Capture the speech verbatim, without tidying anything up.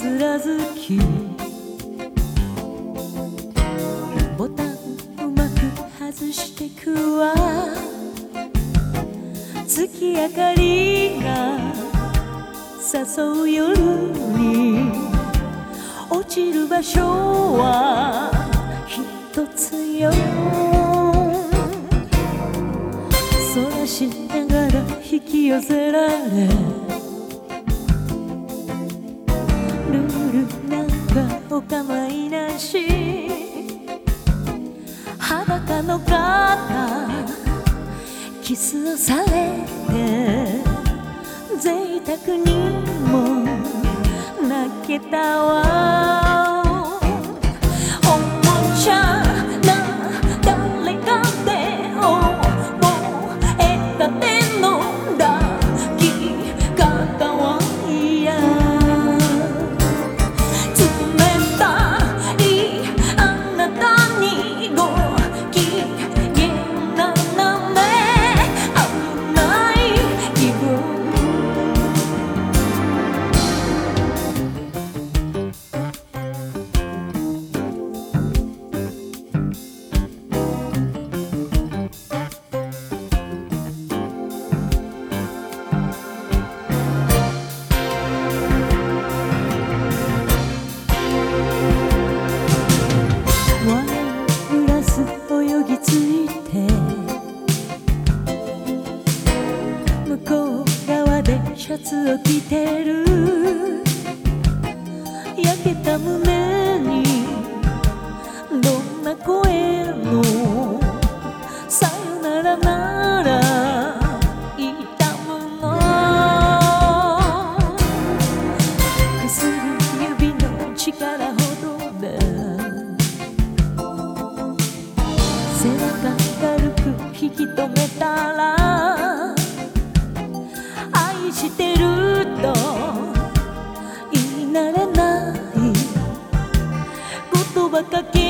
ずらずきボタンうまく外してくわ月明かりが誘う夜に落ちる場所は一つよそらしながら引き寄せられルールなんかお構いなし裸の肩キスをされて贅沢にも泣けたわおもちゃな誰かで思えたての抱き方は嫌冷たいあなたにご機嫌ななめ危ない気分泳ぎついて向こう側でシャツを着てる焼けた胸にどんな声のさよならなら痛むの薬指の力ほどで背中軽く引き止めたら愛してると言い慣れない言葉かけ